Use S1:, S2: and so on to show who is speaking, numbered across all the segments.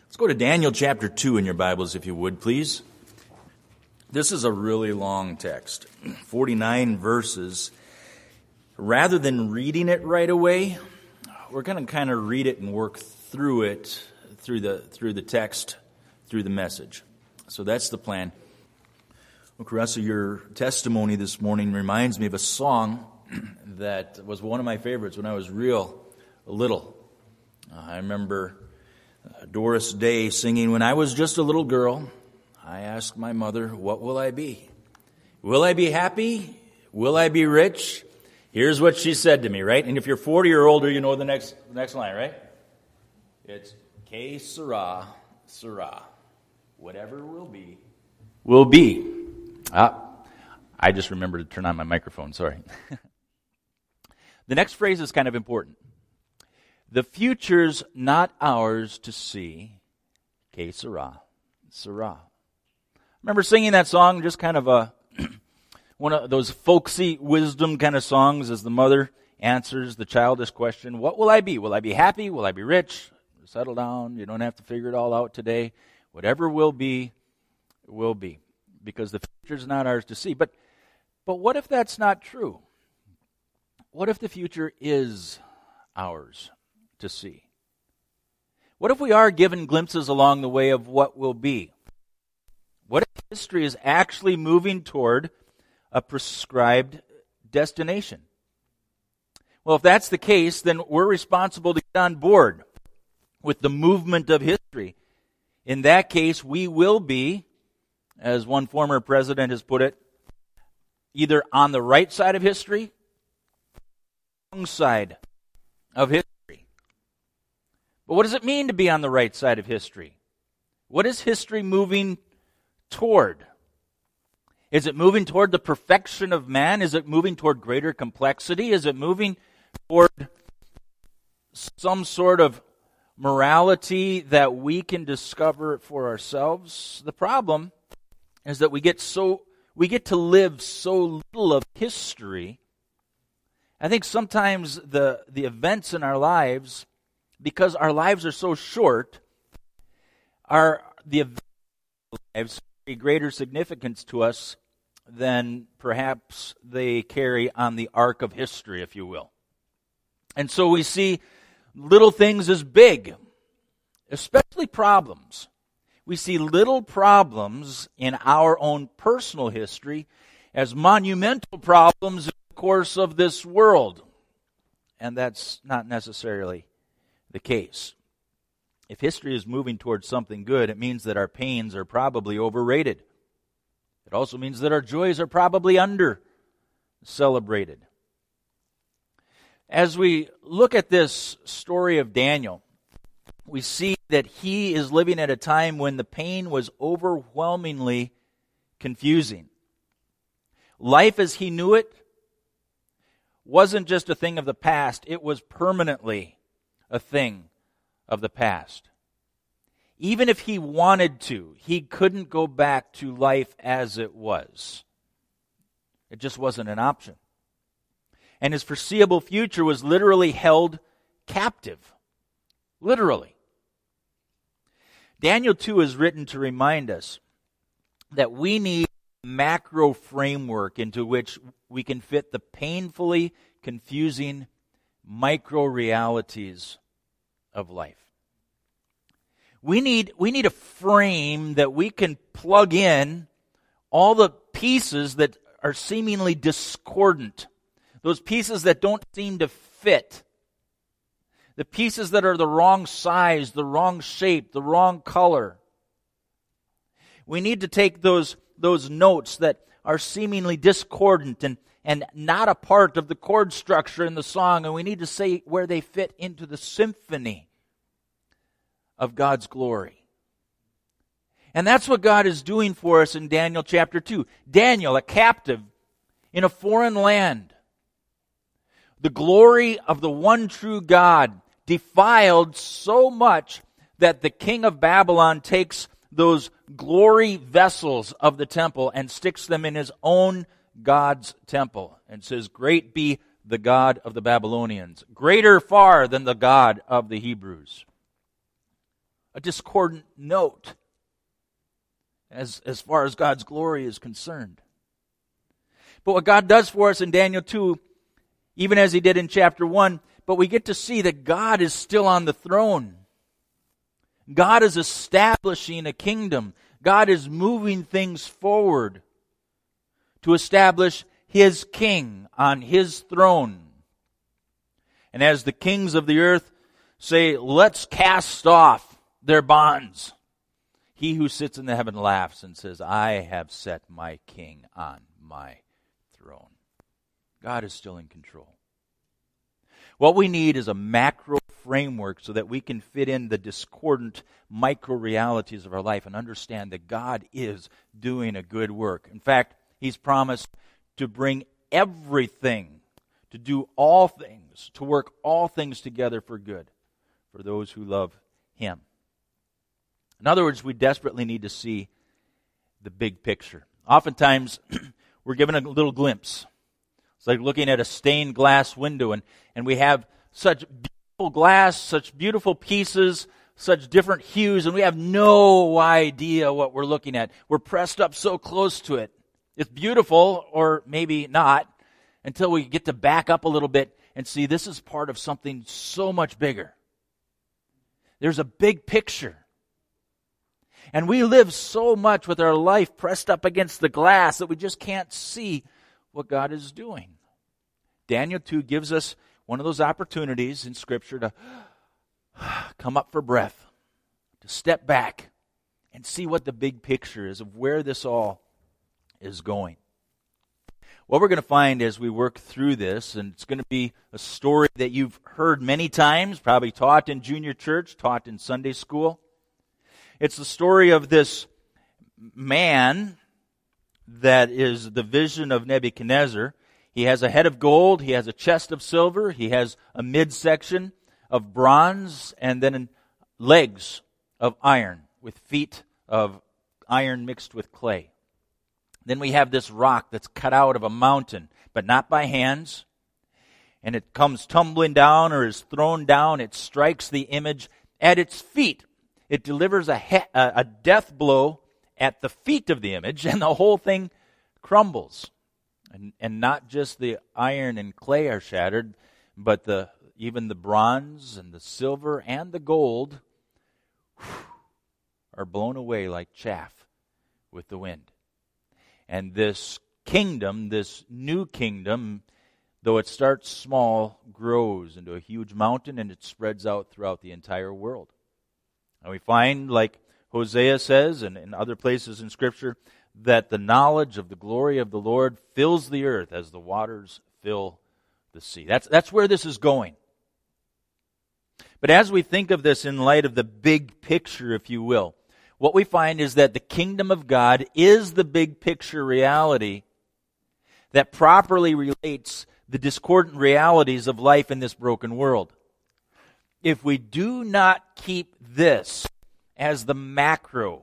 S1: Let's go to Daniel chapter 2 in your Bibles, if you would, please. This is a really long text, 49 verses. Rather than reading it right away, we're going to kind of read it and work through it, through the text, through the message. So that's the plan. Well, Caressa, your testimony this morning reminds me of a song that was one of my favorites when I was real little. I remember Doris Day singing, "When I was just a little girl, I asked my mother, what will I be? Will I be happy? Will I be rich?" Here's what she said to me, right? And if you're 40 or older, you know the next line, right? It's, "Que sera, sera. Whatever will be, will be." I just remembered to turn on my microphone, sorry. The next phrase is kind of important. The future's not ours to see. Que sera, sera. Remember singing that song, just kind of one of those folksy wisdom kind of songs as the mother answers the childish question, what will I be? Will I be happy? Will I be rich? Settle down. You don't have to figure it all out today. Whatever will be, will be. Because the future's not ours to see. But what if that's not true? What if the future is ours to see? What if we are given glimpses along the way of what will be? What if history is actually moving toward a prescribed destination? Well, if that's the case, then we're responsible to get on board with the movement of history. In that case, we will be, as one former president has put it, either on the right side of history, wrong side of history. But what does it mean to be on the right side of history? What is history moving toward? Is it moving toward the perfection of man? Is it moving toward greater complexity? Is it moving toward some sort of morality that we can discover for ourselves? The problem is that we get to live so little of history. I think sometimes the events in our lives, because our lives are so short, the events of our lives carry greater significance to us than perhaps they carry on the arc of history, if you will. And so we see little things as big, especially problems. We see little problems in our own personal history as monumental problems in the course of this world. And that's not necessarily the case. If history is moving towards something good, it means that our pains are probably overrated. It also means that our joys are probably under-celebrated. As we look at this story of Daniel, we see that he is living at a time when the pain was overwhelmingly confusing. Life as he knew it wasn't just a thing of the past, it was permanently a thing of the past. Even if he wanted to, he couldn't go back to life as it was. It just wasn't an option. And his foreseeable future was literally held captive. Literally. Daniel 2 is written to remind us that we need a macro framework into which we can fit the painfully confusing micro realities of life. We need a frame that we can plug in all the pieces that are seemingly discordant. Those pieces that don't seem to fit. The pieces that are the wrong size, the wrong shape, the wrong color. We need to take those notes that are seemingly discordant and not a part of the chord structure in the song, and we need to say where they fit into the symphony of God's glory. And that's what God is doing for us in Daniel chapter 2. Daniel, a captive in a foreign land. The glory of the one true God defiled so much that the king of Babylon takes those glory vessels of the temple and sticks them in his own God's temple and says, "Great be the God of the Babylonians, greater far than the God of the Hebrews." a discordant note as far as God's glory is concerned. But what God does for us in Daniel 2, even as he did in chapter 1, but we get to see that God is still on the throne. God is establishing a kingdom. God is moving things forward to establish His king on His throne. And as the kings of the earth say, let's cast off their bonds, He who sits in the heaven laughs and says, I have set my king on my throne. God is still in control. What we need is a macro framework so that we can fit in the discordant micro realities of our life and understand that God is doing a good work. In fact, He's promised to bring everything, to do all things, to work all things together for good for those who love Him. In other words, we desperately need to see the big picture. Oftentimes, we're given a little glimpse. It's like looking at a stained glass window, and we have such beautiful glass, such beautiful pieces, such different hues, and we have no idea what we're looking at. We're pressed up so close to it. It's beautiful, or maybe not, until we get to back up a little bit and see this is part of something so much bigger. There's a big picture. And we live so much with our life pressed up against the glass that we just can't see what God is doing. Daniel 2 gives us one of those opportunities in Scripture to come up for breath, to step back and see what the big picture is of where this all is going. What we're going to find as we work through this, and it's going to be a story that you've heard many times, probably taught in junior church, taught in Sunday school. It's the story of this man that is the vision of Nebuchadnezzar. He has a head of gold, he has a chest of silver, he has a midsection of bronze, and then legs of iron with feet of iron mixed with clay. Then we have this rock that's cut out of a mountain, but not by hands. And it comes tumbling down or is thrown down. It strikes the image at its feet. It delivers a death blow at the feet of the image, and the whole thing crumbles. And not just the iron and clay are shattered, but even the bronze and the silver and the gold are blown away like chaff with the wind. And this kingdom, this new kingdom, though it starts small, grows into a huge mountain, and it spreads out throughout the entire world. And we find, like Hosea says, and in other places in Scripture, that the knowledge of the glory of the Lord fills the earth as the waters fill the sea. That's where this is going. But as we think of this in light of the big picture, if you will, what we find is that the kingdom of God is the big picture reality that properly relates the discordant realities of life in this broken world. If we do not keep this as the macro,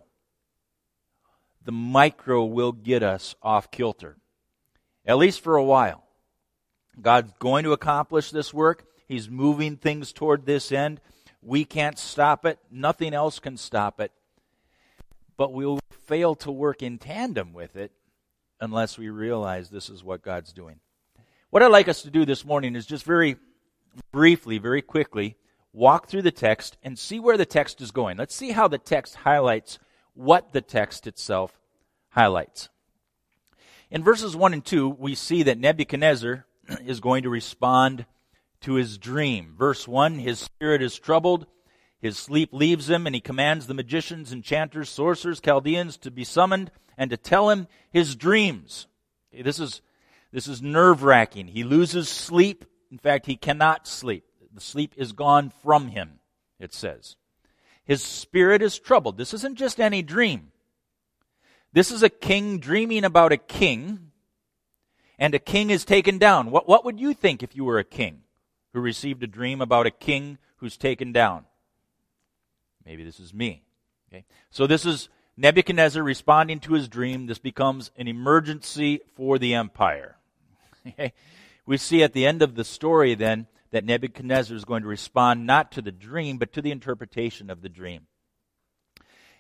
S1: the micro will get us off kilter, at least for a while. God's going to accomplish this work. He's moving things toward this end. We can't stop it. Nothing else can stop it. But we'll fail to work in tandem with it unless we realize this is what God's doing. What I'd like us to do this morning is just very briefly, very quickly, walk through the text and see where the text is going. Let's see how the text highlights what the text itself highlights. In verses 1 and 2, we see that Nebuchadnezzar is going to respond to his dream. Verse 1, his spirit is troubled, his sleep leaves him, and he commands the magicians, enchanters, sorcerers, Chaldeans to be summoned and to tell him his dreams. Okay, this is nerve-wracking. He loses sleep. In fact, he cannot sleep. The sleep is gone from him, it says. His spirit is troubled. This isn't just any dream. This is a king dreaming about a king, and a king is taken down. What would you think if you were a king who received a dream about a king who's taken down? Maybe this is me. Okay? So this is Nebuchadnezzar responding to his dream. This becomes an emergency for the empire. Okay? We see at the end of the story then that Nebuchadnezzar is going to respond not to the dream, but to the interpretation of the dream.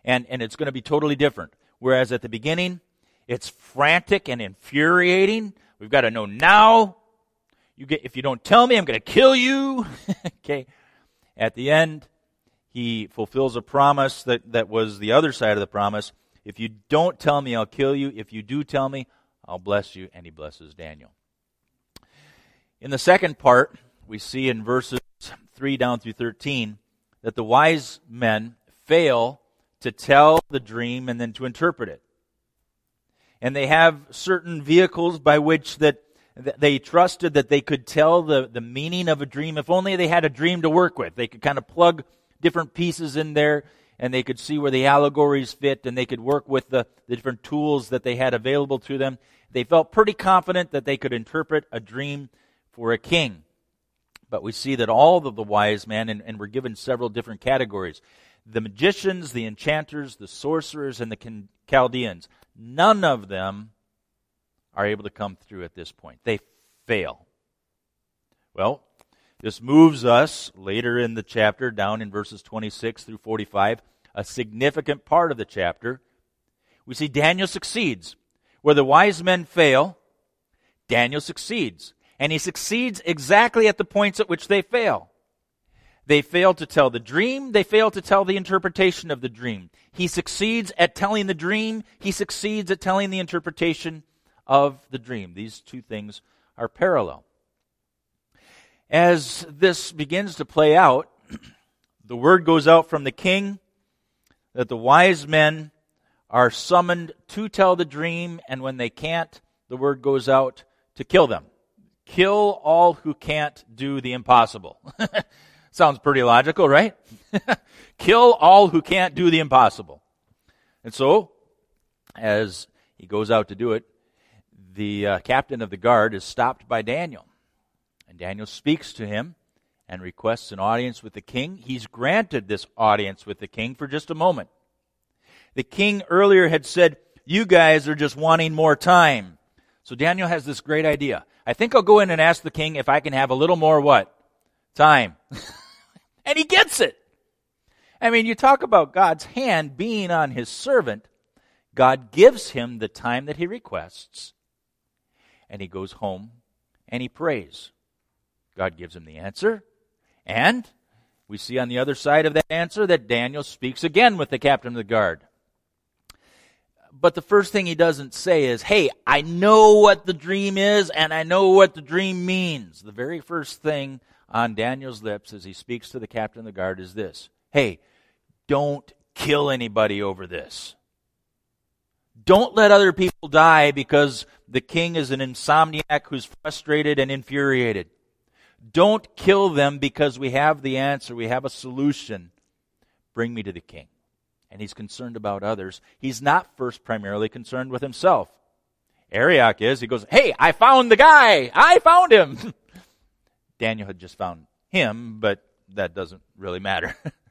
S1: and it's going to be totally different. Whereas at the beginning, it's frantic and infuriating. We've got to know now. If you don't tell me, I'm going to kill you. Okay. At the end, he fulfills a promise that was the other side of the promise. If you don't tell me, I'll kill you. If you do tell me, I'll bless you. And he blesses Daniel. In the second part, we see in verses 3 down through 13 that the wise men fail to tell the dream and then to interpret it. And they have certain vehicles by which that they trusted that they could tell the meaning of a dream. If only they had a dream to work with. They could kind of plug different pieces in there, and they could see where the allegories fit, and they could work with the different tools that they had available to them. They felt pretty confident that they could interpret a dream for a king. But we see that all of the wise men, and we're given several different categories, the magicians, the enchanters, the sorcerers, and the Chaldeans, none of them are able to come through at this point. They fail. Well, this moves us later in the chapter, down in verses 26 through 45, a significant part of the chapter. We see Daniel succeeds. Where the wise men fail, Daniel succeeds. And he succeeds exactly at the points at which they fail. They fail to tell the dream. They fail to tell the interpretation of the dream. He succeeds at telling the dream. He succeeds at telling the interpretation of the dream. These two things are parallel. As this begins to play out, the word goes out from the king that the wise men are summoned to tell the dream, and when they can't, the word goes out to kill them. Kill all who can't do the impossible. Sounds pretty logical, right? Kill all who can't do the impossible. And so, as he goes out to do it, the captain of the guard is stopped by Daniel. And Daniel speaks to him and requests an audience with the king. He's granted this audience with the king for just a moment. The king earlier had said, "You guys are just wanting more time." So Daniel has this great idea. I think I'll go in and ask the king if I can have a little more what? Time. And he gets it. I mean, you talk about God's hand being on his servant. God gives him the time that he requests. And he goes home and he prays. God gives him the answer. And we see on the other side of that answer that Daniel speaks again with the captain of the guard. But the first thing he doesn't say is, "Hey, I know what the dream is and I know what the dream means." The very first thing on Daniel's lips as he speaks to the captain of the guard is this: "Hey, don't kill anybody over this. Don't let other people die because the king is an insomniac who's frustrated and infuriated. Don't kill them because we have the answer, we have a solution. Bring me to the king." And he's concerned about others. He's not first primarily concerned with himself. Arioch is. He goes, "Hey, I found the guy. I found him." Daniel had just found him, but that doesn't really matter.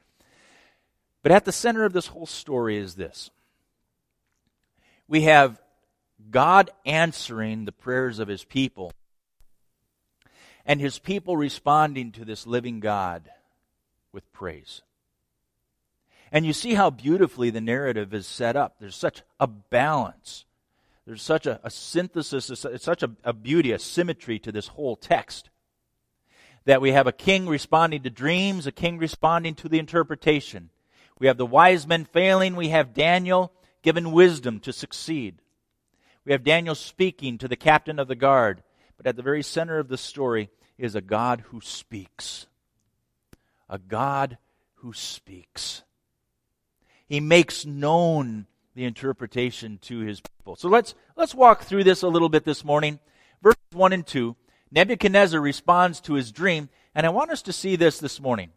S1: But at the center of this whole story is this. We have God answering the prayers of his people, and his people responding to this living God with praise. And you see how beautifully the narrative is set up. There's such a balance. There's such a synthesis, it's such a beauty, a symmetry to this whole text. That we have a king responding to dreams, a king responding to the interpretation. We have the wise men failing. We have Daniel given wisdom to succeed. We have Daniel speaking to the captain of the guard. But at the very center of the story is a God who speaks. A God who speaks. He makes known the interpretation to his people. So let's walk through this a little bit this morning. Verses 1 and 2. Nebuchadnezzar responds to his dream, and I want us to see this morning.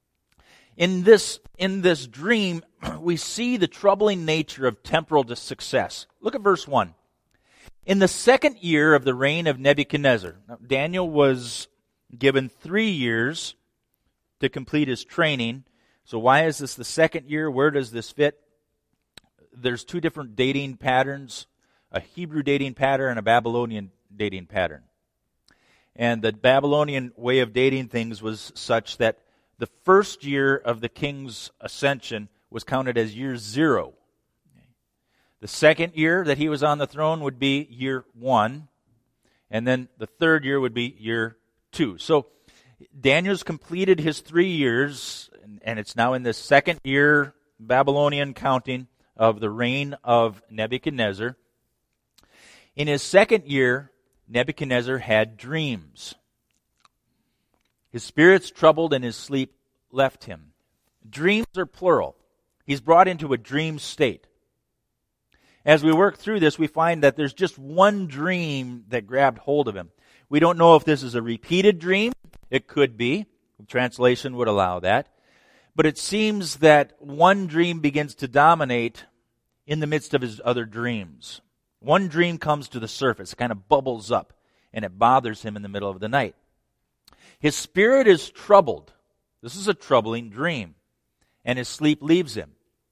S1: In this dream, we see the troubling nature of temporal success. Look at verse 1. In the second year of the reign of Nebuchadnezzar. Now, Daniel was given 3 years to complete his training. So why is this the second year? Where does this fit? There's two different dating patterns, a Hebrew dating pattern and a Babylonian dating pattern. And the Babylonian way of dating things was such that the first year of the king's ascension was counted as year 0. The second year that he was on the throne would be year 1, and then the third year would be year 2. So Daniel's completed his 3 years, and it's now in the second year Babylonian counting of the reign of Nebuchadnezzar. In his second year, Nebuchadnezzar had dreams. His spirits troubled and his sleep left him. Dreams are plural. He's brought into a dream state. As we work through this, we find that there's just one dream that grabbed hold of him. We don't know if this is a repeated dream. It could be. Translation would allow that. But it seems that one dream begins to dominate in the midst of his other dreams. One dream comes to the surface, kind of bubbles up, and it bothers him in the middle of the night. His spirit is troubled. This is a troubling dream, and his sleep leaves him.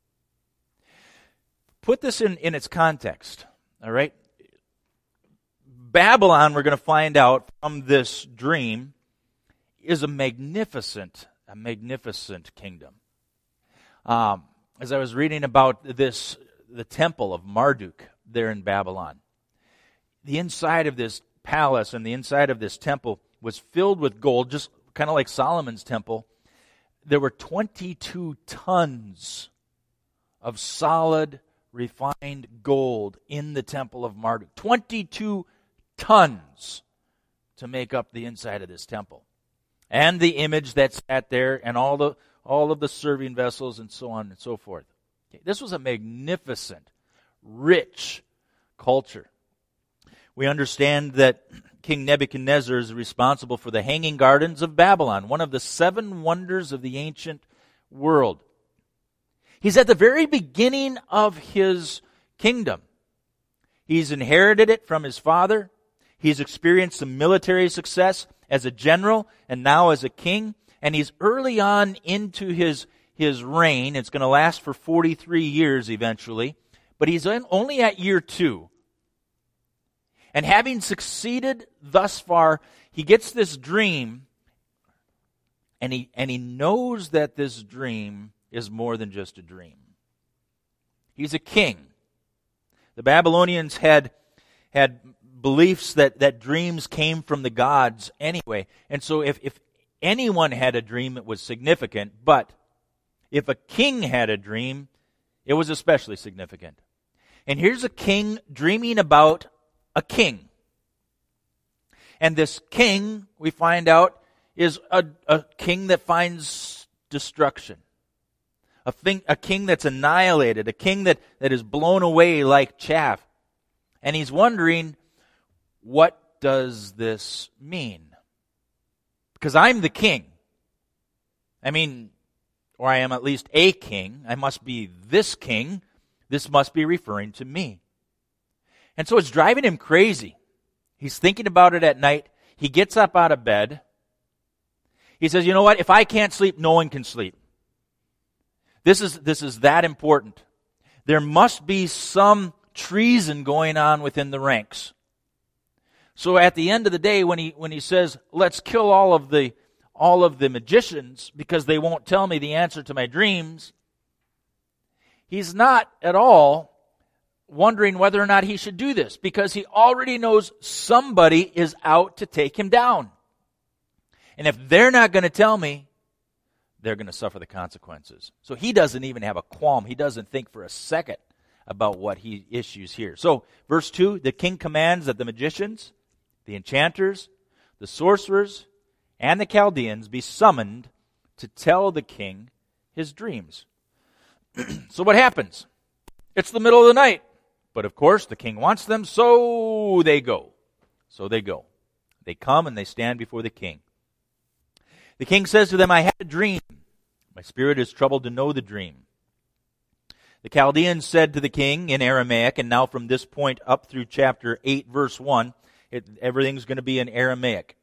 S1: Put this in its context, all right? Babylon, we're going to find out from this dream, is a magnificent kingdom. As I was reading about this, the temple of Marduk there in Babylon, the inside of this palace and the inside of this temple was filled with gold, just kind of like Solomon's temple. There were 22 tons of solid, refined gold in the temple of Marduk. 22 tons to make up the inside of this temple. And the image that sat there, and all of the serving vessels, and so on and so forth. Okay, this was a magnificent, rich culture. We understand that King Nebuchadnezzar is responsible for the Hanging Gardens of Babylon, one of the 7 wonders of the ancient world. He's at the very beginning of his kingdom. He's inherited it from his father. He's experienced some military success as a general and now as a king. And he's early on into his reign. It's going to last for 43 years eventually. But he's only at year 2. And having succeeded thus far, he gets this dream. And he knows that this dream is more than just a dream. He's a king. The Babylonians had beliefs that dreams came from the gods anyway. And so if anyone had a dream, it was significant. But if a king had a dream, it was especially significant. And here's a king dreaming about a king. And this king, we find out, is a king that finds destruction. A king that's annihilated. A king that is blown away like chaff. And he's wondering, what does this mean? Because I'm the king. I mean, or I am at least a king. I must be this king. This must be referring to me. And so it's driving him crazy. He's thinking about it at night. He gets up out of bed. He says, you know what? If I can't sleep, no one can sleep. This is that important. There must be some treason going on within the ranks. So at the end of the day, when he says, let's kill all of the magicians because they won't tell me the answer to my dreams, he's not at all wondering whether or not he should do this, because he already knows somebody is out to take him down. And if they're not going to tell me, they're going to suffer the consequences. So he doesn't even have a qualm. He doesn't think for a second about what he issues here. So verse 2, the king commands that the magicians, the enchanters, the sorcerers, and the Chaldeans be summoned to tell the king his dreams. So what happens? It's the middle of the night. But of course, the king wants them, so they go. So they go. They come and they stand before the king. The king says to them, I had a dream. My spirit is troubled to know the dream. The Chaldeans said to the king in Aramaic, and now from this point up through chapter 8, verse 1, everything's going to be in Aramaic.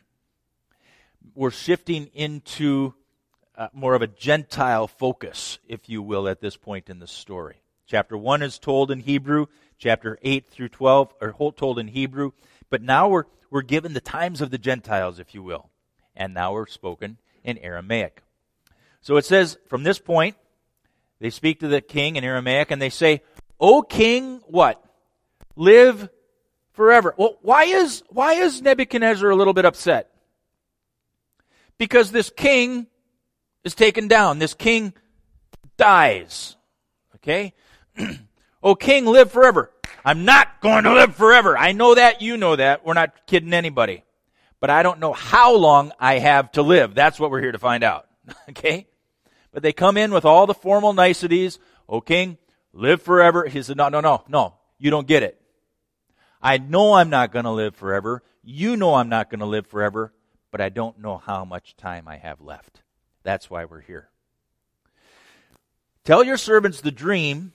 S1: We're shifting into more of a Gentile focus, if you will, at this point in the story. Chapter 1 is told in Hebrew. Chapter 8 through 12 are told in Hebrew. But now we're given the times of the Gentiles, if you will. And now we're spoken in Aramaic. So it says, from this point, They speak to the king in Aramaic and they say, "O king, what? Live forever." Well, why is Nebuchadnezzar a little bit upset? Because this king is taken down. This king dies. Okay? "O king, live forever." I'm not going to live forever. I know that. You know that. We're not kidding anybody. But I don't know how long I have to live. That's what we're here to find out. Okay? But they come in with all the formal niceties. "O king, live forever." He said, no, you don't get it. I know I'm not going to live forever. You know I'm not going to live forever. But I don't know how much time I have left. That's why we're here. "Tell your servants the dream,"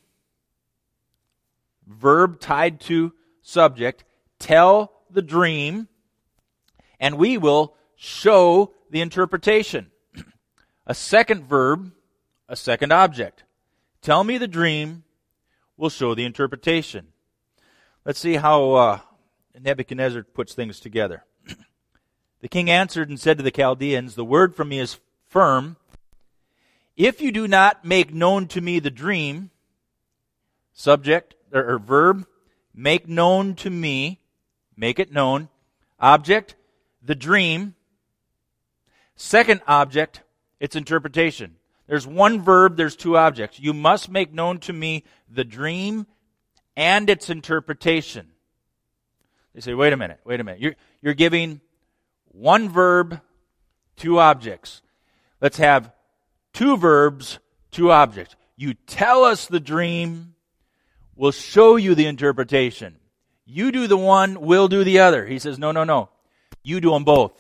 S1: verb tied to subject, "tell the dream, and we will show the interpretation." A second verb, a second object. "Tell me the dream, we'll show the interpretation." Let's see how Nebuchadnezzar puts things together. "The king answered and said to the Chaldeans, 'The word from me is firm. If you do not make known to me the dream,'" subject or verb, "make known to me," make it known. Object, the dream. Second object, its interpretation. There's one verb, there's two objects. "You must make known to me the dream and its interpretation." They say, wait a minute. You're giving one verb, two objects. Let's have two verbs, two objects. "You tell us the dream, we'll show you the interpretation. You do the one, we'll do the other." He says, no. You do them both.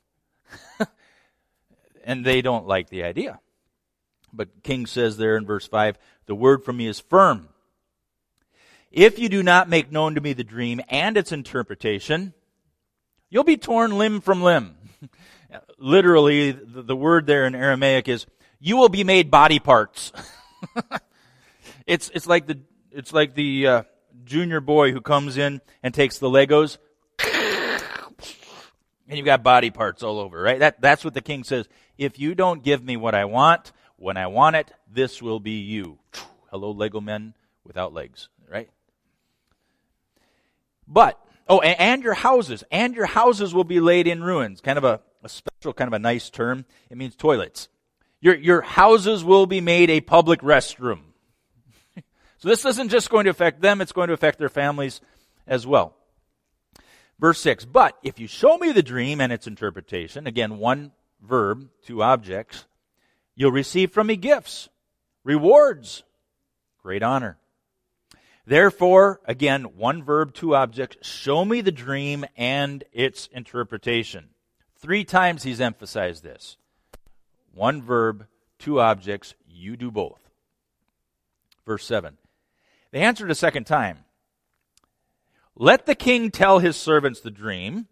S1: And they don't like the idea. But King says there in verse 5, "The word from me is firm. If you do not make known to me the dream and its interpretation, you'll be torn limb from limb." Literally, the word there in Aramaic is, "You will be made body parts." It's like the junior boy who comes in and takes the Legos, and you've got body parts all over, right? That's what the king says. "If you don't give me what I want, when I want it, this will be you." Hello, Lego men without legs, right? But, and your houses will be laid in ruins. Kind of a special, kind of a nice term. It means toilets. Your houses will be made a public restroom. So this isn't just going to affect them, it's going to affect their families as well. Verse 6, "But if you show me the dream and its interpretation," again, one verb, two objects, "you'll receive from me gifts, rewards, great honor. Therefore," again, one verb, two objects, "show me the dream and its interpretation." 3 times he's emphasized this. One verb, two objects, you do both. Verse 7, they answered a second time, "Let the king tell his servants the dream.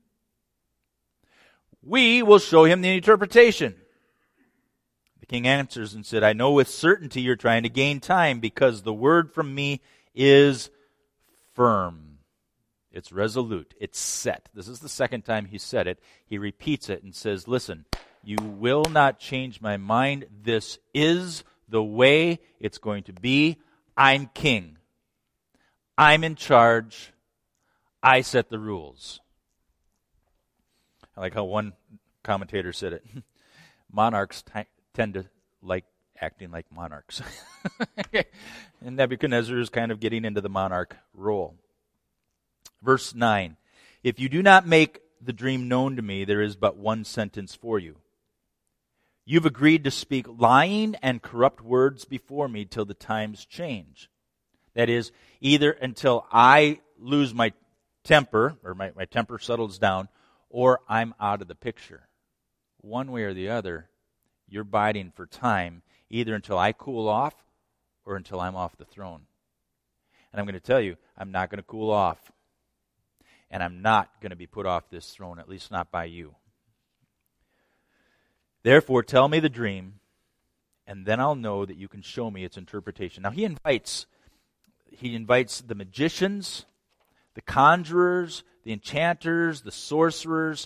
S1: We will show him the interpretation." The king answers and said, "I know with certainty you're trying to gain time, because the word from me is firm." It's resolute. It's set. This is the second time he said it. He repeats it and says, "Listen, you will not change my mind. This is the way it's going to be. I'm king. I'm in charge. I set the rules." I like how one commentator said it. Monarchs tend to like acting like monarchs. And Nebuchadnezzar is kind of getting into the monarch role. Verse 9, "If you do not make the dream known to me, there is but one sentence for you. You've agreed to speak lying and corrupt words before me till the times change." That is, either until I lose my temper, or my temper settles down, or I'm out of the picture. One way or the other, you're biding for time, either until I cool off or until I'm off the throne. And I'm going to tell you, I'm not going to cool off. And I'm not going to be put off this throne, at least not by you. Therefore, tell me the dream, and then I'll know that you can show me its interpretation. Now, he invites the magicians, the conjurers, the enchanters, the sorcerers.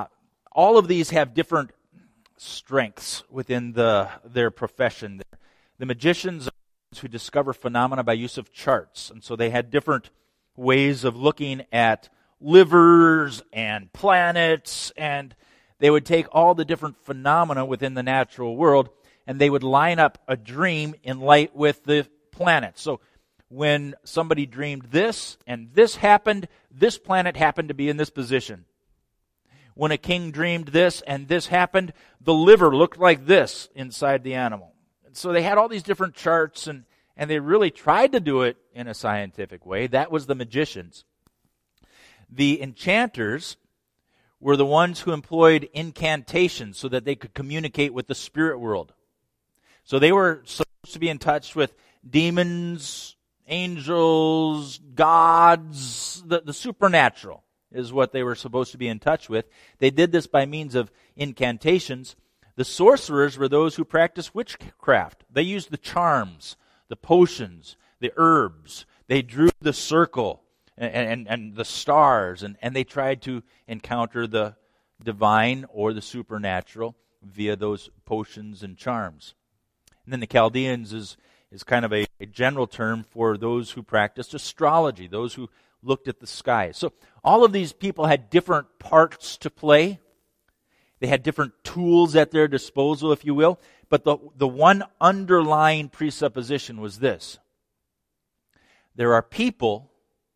S1: All of these have different strengths within their profession. The magicians are those who discover phenomena by use of charts. And so they had different ways of looking at livers and planets, and they would take all the different phenomena within the natural world, and they would line up a dream in light with the planets. So when somebody dreamed this, and this happened, this planet happened to be in this position. When a king dreamed this, and this happened, the liver looked like this inside the animal. And so they had all these different charts, and they really tried to do it in a scientific way. That was the magicians. The enchanters were the ones who employed incantations so that they could communicate with the spirit world. So they were supposed to be in touch with demons, angels, gods, the supernatural is what they were supposed to be in touch with. They did this by means of incantations. The sorcerers were those who practiced witchcraft. They used the charms, the potions, the herbs. They drew the circle and the stars, and they tried to encounter the divine or the supernatural via those potions and charms. And then the Chaldeans is kind of a general term for those who practiced astrology, those who looked at the sky. So all of these people had different parts to play. They had different tools at their disposal, if you will. But the one underlying presupposition was this: there are people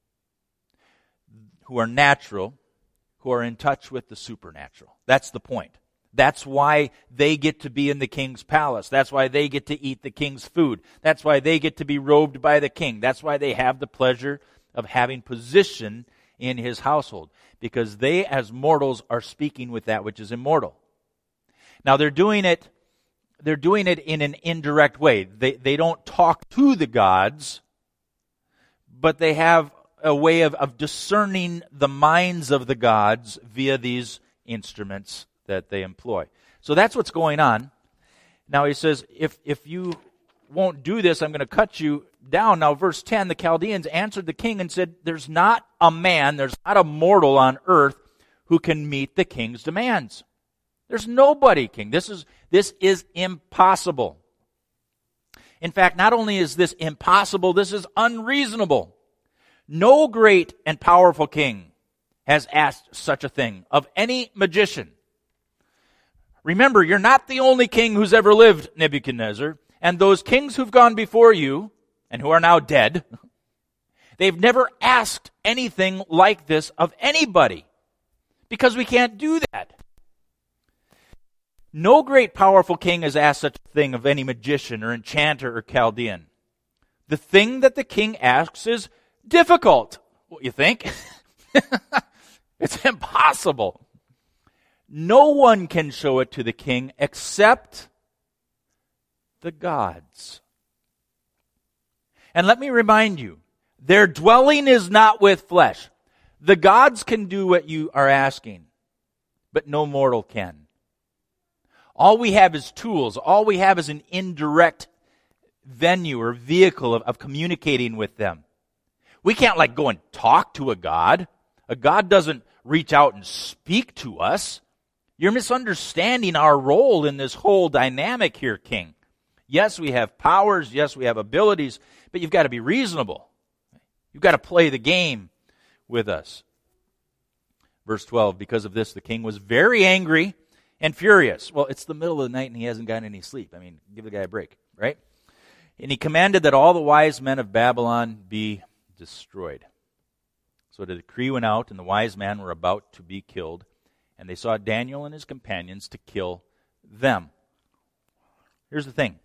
S1: who are natural, who are in touch with the supernatural. That's the point. That's why they get to be in the king's palace. That's why they get to eat the king's food. That's why they get to be robed by the king. That's why they have the pleasure of having position in his household. Because they, as mortals, are speaking with that which is immortal. Now they're doing it in an indirect way. They don't talk to the gods, but they have a way of discerning the minds of the gods via these instruments that they employ. So that's what's going on. Now he says, if you won't do this, I'm going to cut you down. Now verse 10, the Chaldeans answered the king and said, there's not a man, there's not a mortal on earth who can meet the king's demands. There's nobody, king. This is impossible. In fact, not only is this impossible, this is unreasonable. No great and powerful king has asked such a thing of any magician. Remember, you're not the only king who's ever lived, Nebuchadnezzar, and those kings who've gone before you and who are now dead, they've never asked anything like this of anybody, because we can't do that. No great powerful king has asked such a thing of any magician or enchanter or Chaldean. The thing that the king asks is difficult. What you think? It's impossible. No one can show it to the king except the gods. And let me remind you, their dwelling is not with flesh. The gods can do what you are asking, but no mortal can. All we have is tools. All we have is an indirect venue or vehicle of communicating with them. We can't go and talk to a god. A god doesn't reach out and speak to us. You're misunderstanding our role in this whole dynamic here, king. Yes, we have powers. Yes, we have abilities. But you've got to be reasonable. You've got to play the game with us. Verse 12, because of this, the king was very angry and furious. Well, it's the middle of the night and he hasn't gotten any sleep. I mean, give the guy a break, right? And he commanded that all the wise men of Babylon be destroyed. So the decree went out, and the wise men were about to be killed. And they sought Daniel and his companions to kill them. Here's the thing.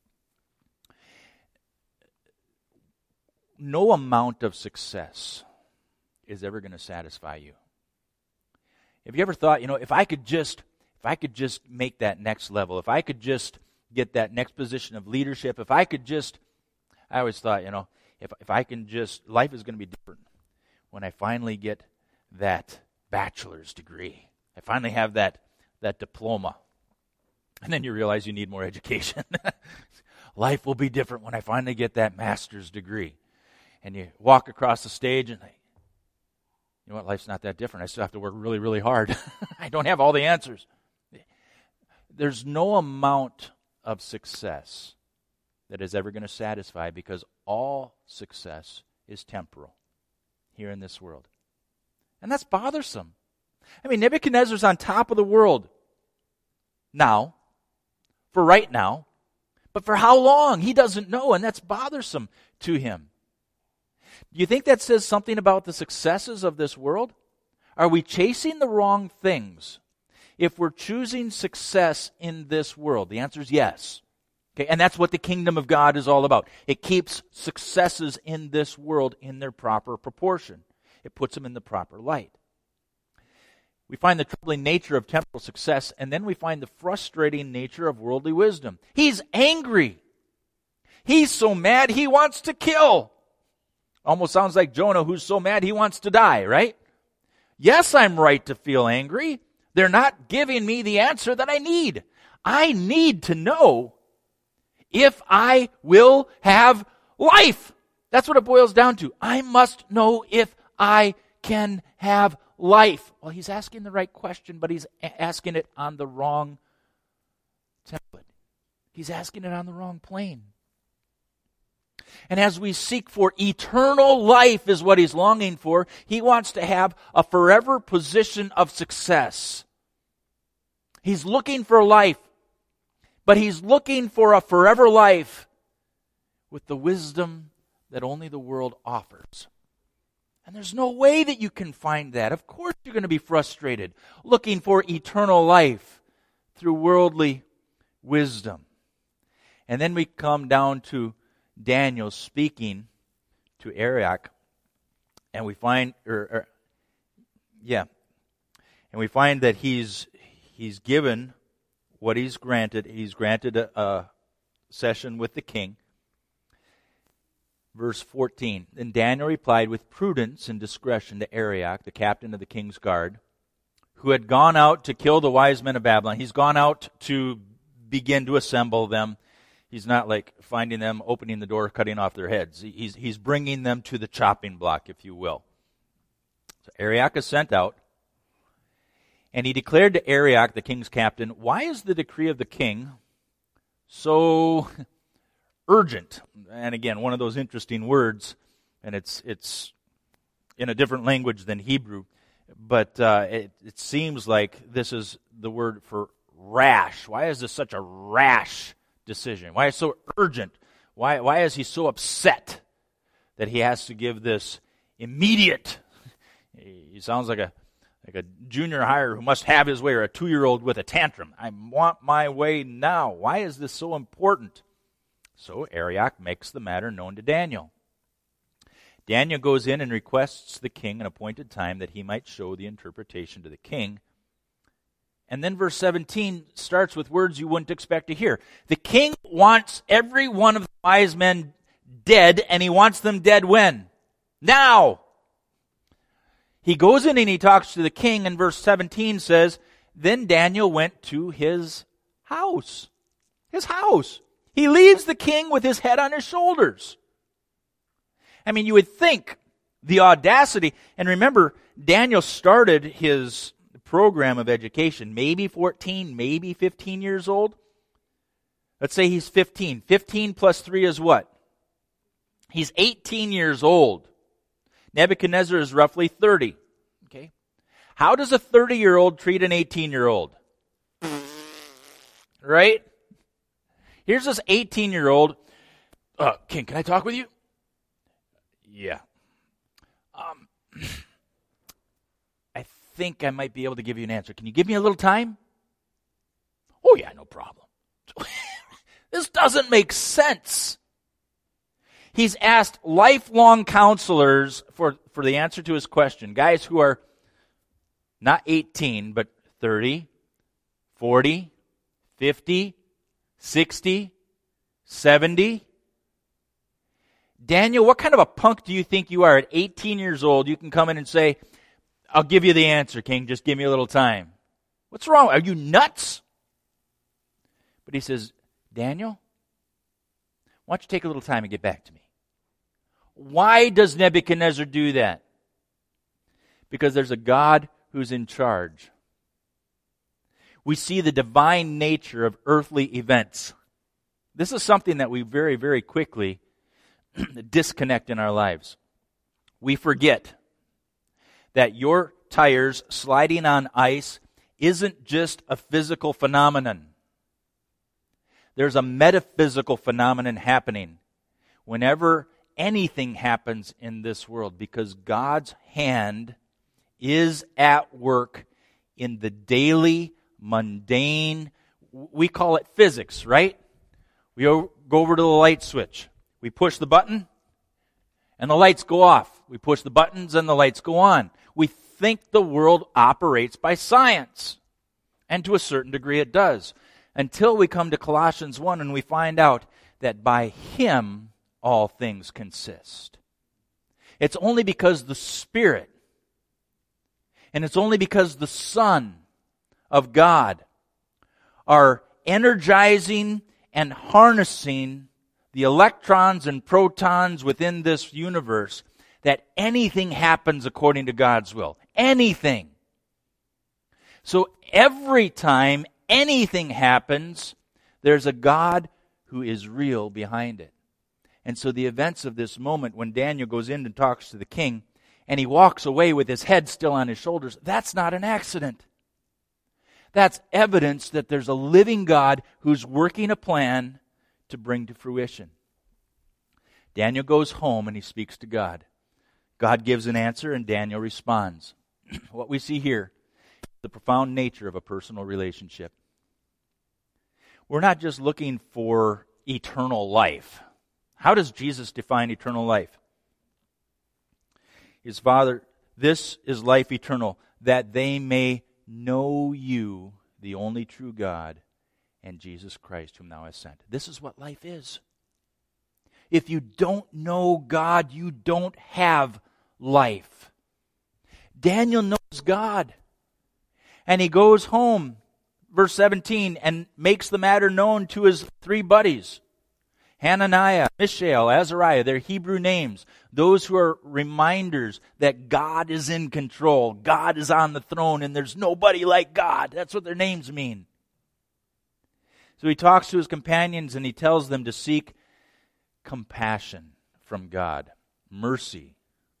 S1: No amount of success is ever going to satisfy you. Have you ever thought, if I could just make that next level, if I could just get that next position of leadership, I always thought, if I can just, life is going to be different when I finally get that bachelor's degree. I finally have that diploma. And then you realize you need more education. Life will be different when I finally get that master's degree. And you walk across the stage and you know what, life's not that different. I still have to work really, really hard. I don't have all the answers. There's no amount of success that is ever going to satisfy, because all success is temporal here in this world. And that's bothersome. I mean, Nebuchadnezzar's on top of the world now, for right now, but for how long? He doesn't know, and that's bothersome to him. Do you think that says something about the successes of this world? Are we chasing the wrong things if we're choosing success in this world? The answer is yes. Okay, and that's what the kingdom of God is all about. It keeps successes in this world in their proper proportion. It puts them in the proper light. We find the troubling nature of temporal success, and then we find the frustrating nature of worldly wisdom. He's angry. He's so mad he wants to kill. Almost sounds like Jonah, who's so mad he wants to die, right? Yes, I'm right to feel angry. They're not giving me the answer that I need. I need to know if I will have life. That's what it boils down to. I must know if I can have life. Well, he's asking the right question, but he's asking it on the wrong template. He's asking it on the wrong plane. And as we seek for eternal life is what he's longing for, he wants to have a forever position of success. He's looking for life, but he's looking for a forever life with the wisdom that only the world offers. And there's no way that you can find that. Of course you're going to be frustrated looking for eternal life through worldly wisdom. And then we come down to Daniel speaking to Arioch, and we find, and we find that he's given what he's granted. He's granted a session with the king. Verse 14, then Daniel replied with prudence and discretion to Arioch, the captain of the king's guard, who had gone out to kill the wise men of Babylon. He's gone out to begin to assemble them. He's not like finding them, opening the door, cutting off their heads. He's bringing them to the chopping block, if you will. So Arioch is sent out, and he declared to Arioch, the king's captain, why is the decree of the king so urgent? And again, one of those interesting words, and it's in a different language than Hebrew, but it seems like this is the word for rash. Why is this such a rash decision? Why is it so urgent? Why is he so upset that he has to give this immediate? He sounds like a junior hire who must have his way, or a 2-year-old with a tantrum. I want my way now. Why is this so important? So Arioch makes the matter known to Daniel. Daniel goes in and requests the king an appointed time that he might show the interpretation to the king. And then verse 17 starts with words you wouldn't expect to hear. The king wants every one of the wise men dead, and he wants them dead when? Now! He goes in and he talks to the king, and verse 17 says, then Daniel went to his house. His house. He leaves the king with his head on his shoulders. I mean, you would think the audacity, and remember, Daniel started his program of education, maybe 14, maybe 15 years old. Let's say he's 15. 15 plus 3 is what? He's 18 years old. Nebuchadnezzar is roughly 30. Okay? How does a 30-year-old treat an 18-year-old? Right? Here's this 18-year-old. King, can I talk with you? Yeah. I think I might be able to give you an answer. Can you give me a little time? Oh, yeah, no problem. This doesn't make sense. He's asked lifelong counselors for the answer to his question. Guys who are not 18, but 30, 40, 50, 60, 70. Daniel, what kind of a punk do you think you are at 18 years old? You can come in and say, I'll give you the answer, king. Just give me a little time. What's wrong? Are you nuts? But he says, Daniel, why don't you take a little time and get back to me? Why does Nebuchadnezzar do that? Because there's a God who's in charge. We see the divine nature of earthly events. This is something that we very, very quickly disconnect in our lives. We forget that your tires sliding on ice isn't just a physical phenomenon. There's a metaphysical phenomenon happening whenever anything happens in this world, because God's hand is at work in the daily, mundane, we call it physics, right? We go over to the light switch. We push the button, and the lights go off. We push the buttons, and the lights go on. We think the world operates by science, and to a certain degree it does, until we come to Colossians 1 and we find out that by Him all things consist. It's only because the Spirit, and it's only because the Son of God are energizing and harnessing the electrons and protons within this universe that anything happens according to God's will. Anything. So every time anything happens, there's a God who is real behind it. And so the events of this moment, when Daniel goes in and talks to the king, and he walks away with his head still on his shoulders, that's not an accident. That's evidence that there's a living God who's working a plan to bring to fruition. Daniel goes home and he speaks to God. God gives an answer and Daniel responds. What we see here is the profound nature of a personal relationship. We're not just looking for eternal life. How does Jesus define eternal life? His Father, this is life eternal, that they may know you, the only true God, and Jesus Christ, whom thou hast sent. This is what life is. If you don't know God, you don't have life. Daniel knows God. And he goes home, verse 17, and makes the matter known to his three buddies. Hananiah, Mishael, Azariah, their Hebrew names. Those who are reminders that God is in control. God is on the throne and there's nobody like God. That's what their names mean. So he talks to his companions and he tells them to seek compassion from God. Mercy.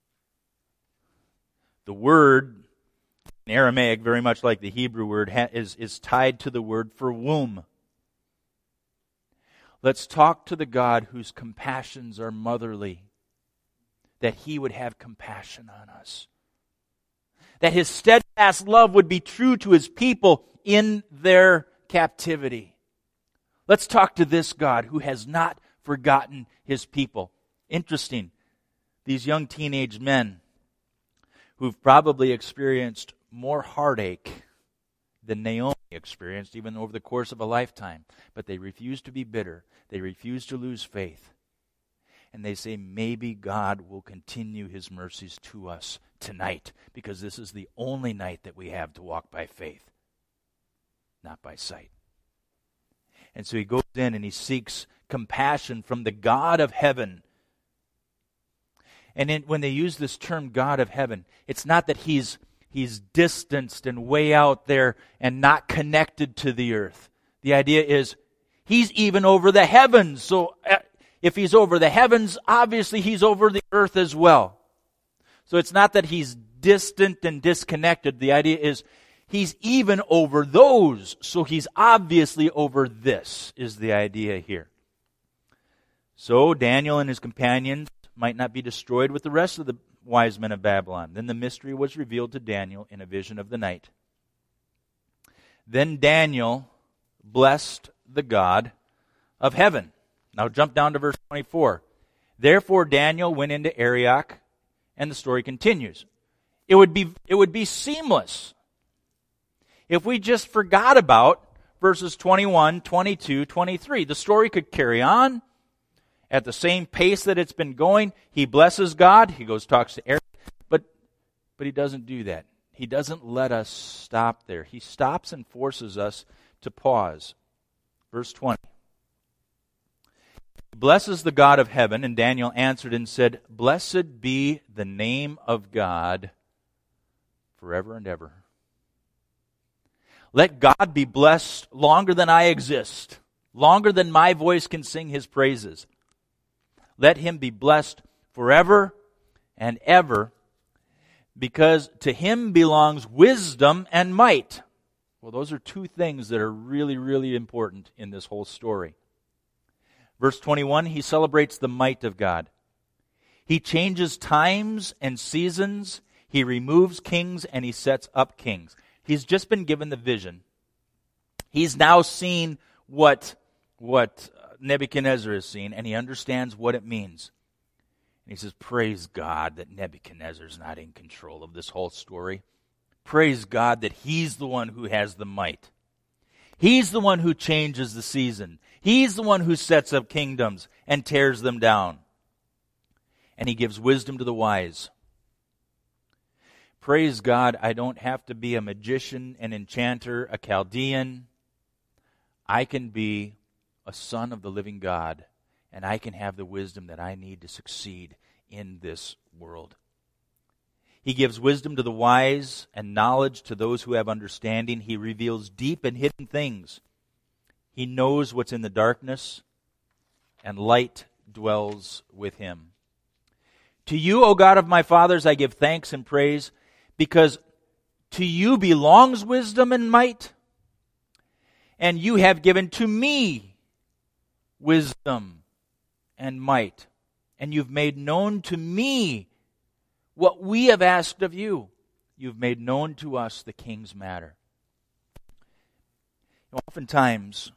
S1: The word in Aramaic, very much like the Hebrew word, is tied to the word for womb. Let's talk to the God whose compassions are motherly, that He would have compassion on us, that His steadfast love would be true to His people in their captivity. Let's talk to this God who has not forgotten His people. Interesting, these young teenage men who've probably experienced more heartache than Naomi experienced even over the course of a lifetime. But they refuse to be bitter. They refuse to lose faith. And they say, maybe God will continue His mercies to us tonight, because this is the only night that we have to walk by faith, not by sight. And so he goes in and he seeks compassion from the God of heaven. And when they use this term God of heaven, it's not that He's distanced and way out there and not connected to the earth. The idea is He's even over the heavens. So if He's over the heavens, obviously He's over the earth as well. So it's not that He's distant and disconnected. The idea is He's even over those. So He's obviously over this, is the idea here. So Daniel and his companions might not be destroyed with the rest of the wise men of Babylon. Then the mystery was revealed to Daniel in a vision of the night. Then Daniel blessed the God of heaven. Now jump down to verse 24. Therefore Daniel went into Arioch, and the story continues. It would be seamless if we just forgot about verses 21, 22, 23. The story could carry on at the same pace that it's been going. He blesses God. He goes talks to Arioch. But he doesn't do that. He doesn't let us stop there. He stops and forces us to pause. Verse 20. He blesses the God of heaven, and Daniel answered and said, Blessed be the name of God forever and ever. Let God be blessed longer than I exist. longer than my voice can sing his praises. Let him be blessed forever and ever, because to him belongs wisdom and might. Well, those are two things that are really, really important in this whole story. Verse 21, he celebrates the might of God. He changes times and seasons. He removes kings and he sets up kings. He's just been given the vision. He's now seen what Nebuchadnezzar has seen, and he understands what it means. And he says, praise God that Nebuchadnezzar's not in control of this whole story. Praise God that he's the one who has the might. He's the one who changes the season. He's the one who sets up kingdoms and tears them down. And he gives wisdom to the wise. Praise God, I don't have to be a magician, an enchanter, a Chaldean. I can be a son of the living God, and I can have the wisdom that I need to succeed in this world. He gives wisdom to the wise and knowledge to those who have understanding. He reveals deep and hidden things. He knows what's in the darkness, and light dwells with him. To you, O God of my fathers, I give thanks and praise, because to you belongs wisdom and might, and you have given to me wisdom and might, and you've made known to me what we have asked of you. You've made known to us the king's matter. Oftentimes,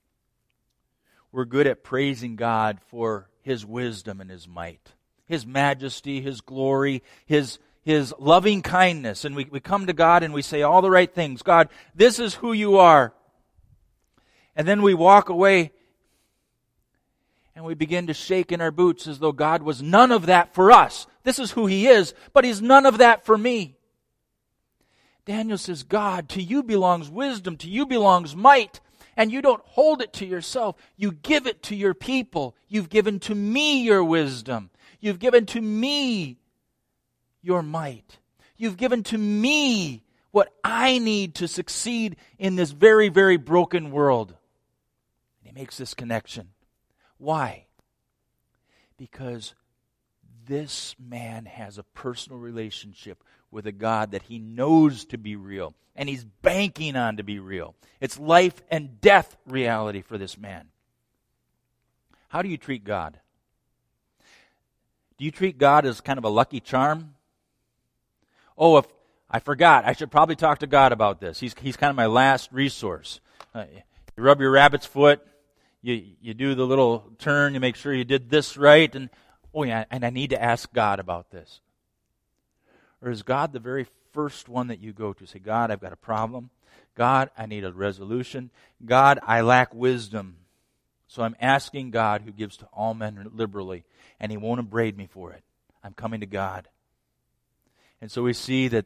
S1: we're good at praising God for his wisdom and his might, his majesty, his glory, his loving kindness. And we come to God and we say all the right things. God, this is who you are. And then we walk away and we begin to shake in our boots as though God was none of that for us. This is who he is, but he's none of that for me. Daniel says, God, to you belongs wisdom, to you belongs might, and you don't hold it to yourself. You give it to your people. You've given to me your wisdom. You've given to me your might. You've given to me what I need to succeed in this very, very broken world. And he makes this connection. Why? Because this man has a personal relationship with a God that he knows to be real, and he's banking on to be real. It's life and death reality for this man. How do you treat God? Do you treat God as kind of a lucky charm? Oh, if I forgot, I should probably talk to God about this. He's kind of my last resource. You rub your rabbit's foot, you do the little turn, you make sure you did this right, and oh yeah, and I need to ask God about this. Or is God the very first one that you go to? Say, God, I've got a problem. God, I need a resolution. God, I lack wisdom. So I'm asking God, who gives to all men liberally, and he won't upbraid me for it. I'm coming to God. And so we see that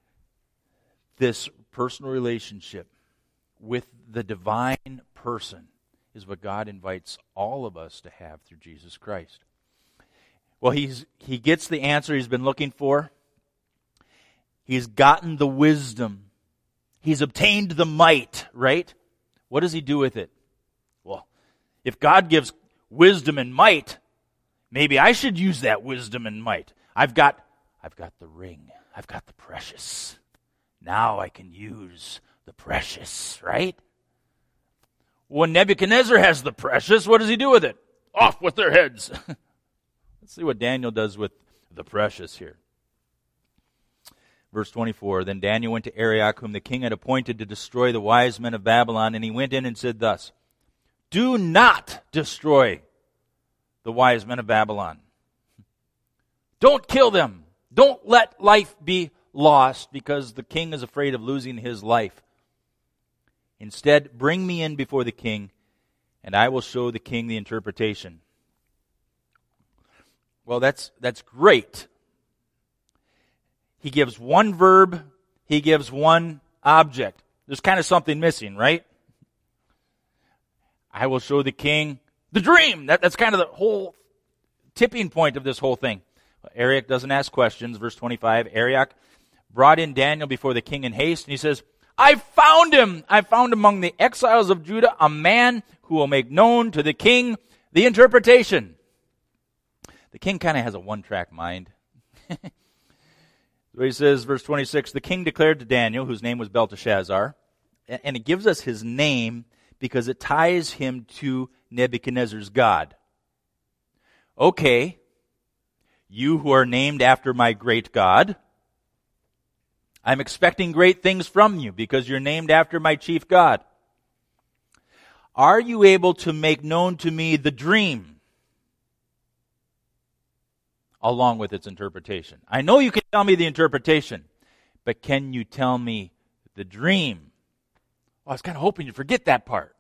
S1: this personal relationship with the divine person is what God invites all of us to have through Jesus Christ. Well, he gets the answer he's been looking for. He's gotten the wisdom. He's obtained the might, right? What does he do with it? Well, if God gives wisdom and might, maybe I should use that wisdom and might. I've got the ring. I've got the precious. Now I can use the precious, right? When Nebuchadnezzar has the precious, what does he do with it? Off with their heads. Let's see what Daniel does with the precious here. Verse 24, then Daniel went to Arioch, whom the king had appointed to destroy the wise men of Babylon, and he went in and said thus, do not destroy the wise men of Babylon. Don't kill them. Don't let life be lost because the king is afraid of losing his life. Instead, bring me in before the king, and I will show the king the interpretation. Well, that's great. He gives one verb, he gives one object. There's kind of something missing, right? I will show the king the dream. That's kind of the whole tipping point of this whole thing. Arioch doesn't ask questions. Verse 25, Arioch brought in Daniel before the king in haste, and he says, I found him. I found among the exiles of Judah a man who will make known to the king the interpretation. The king kind of has a one-track mind. So he says, verse 26, the king declared to Daniel, whose name was Belteshazzar, and it gives us his name because it ties him to Nebuchadnezzar's God. Okay, you who are named after my great God, I'm expecting great things from you because you're named after my chief God. Are you able to make known to me the dream along with its interpretation? I know you can tell me the interpretation, but can you tell me the dream? Well, I was kind of hoping you'd forget that part.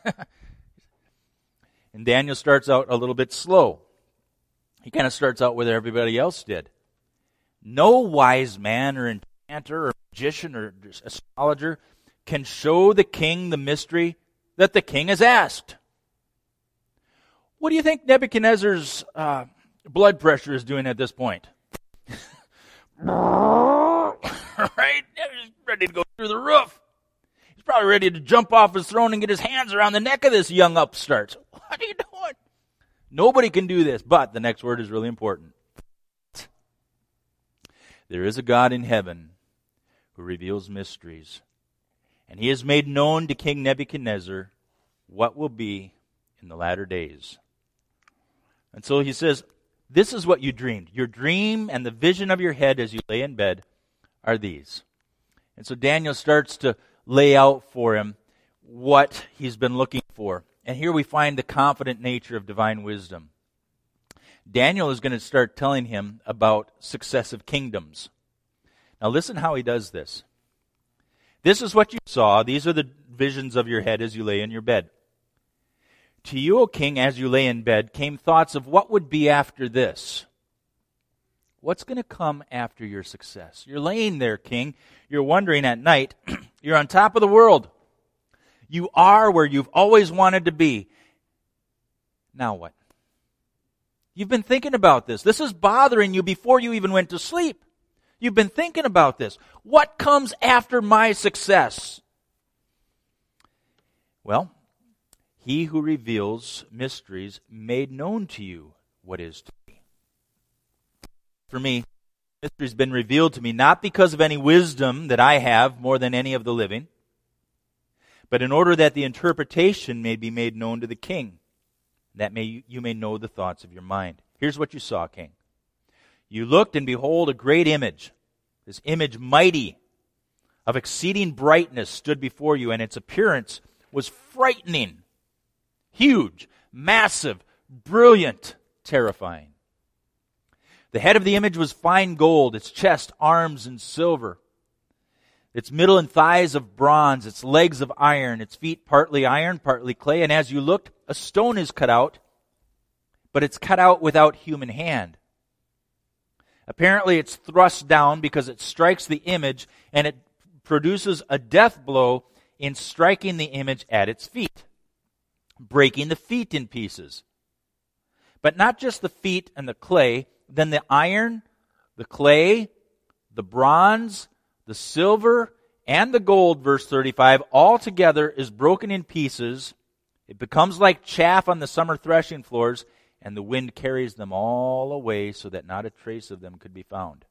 S1: And Daniel starts out a little bit slow. He kind of starts out where everybody else did. No wise man or enchanter or magician or astrologer can show the king the mystery that the king has asked. What do you think Nebuchadnezzar's blood pressure is doing at this point? Right? He's ready to go through the roof. He's probably ready to jump off his throne and get his hands around the neck of this young upstart. What are you doing? Nobody can do this, but the next word is really important. There is a God in heaven who reveals mysteries, and he has made known to King Nebuchadnezzar what will be in the latter days. And so he says, this is what you dreamed. Your dream and the vision of your head as you lay in bed are these. And so Daniel starts to lay out for him what he's been looking for. And here we find the confident nature of divine wisdom. Daniel is going to start telling him about successive kingdoms. Now listen how he does this. This is what you saw. These are the visions of your head as you lay in your bed. To you, O king, as you lay in bed, came thoughts of what would be after this. What's going to come after your success? You're laying there, king. You're wondering at night. You're on top of the world. You are where you've always wanted to be. Now what? You've been thinking about this. This is bothering you before you even went to sleep. You've been thinking about this. What comes after my success? Well, he who reveals mysteries made known to you what is to be. For me, mystery has been revealed to me not because of any wisdom that I have more than any of the living, but in order that the interpretation may be made known to the king, that you may know the thoughts of your mind. Here's what you saw, king. You looked, and behold, a great image, this image mighty, of exceeding brightness stood before you, and its appearance was frightening, huge, massive, brilliant, terrifying. The head of the image was fine gold, its chest, arms, and silver, its middle and thighs of bronze, its legs of iron, its feet partly iron, partly clay. And as you looked, a stone is cut out, but it's cut out without human hand. Apparently it's thrust down because it strikes the image, and it produces a death blow in striking the image at its feet, breaking the feet in pieces. But not just the feet and the clay, then the iron, the clay, the bronze, the silver, and the gold, verse 35, all together is broken in pieces. It becomes like chaff on the summer threshing floors, and the wind carries them all away so that not a trace of them could be found.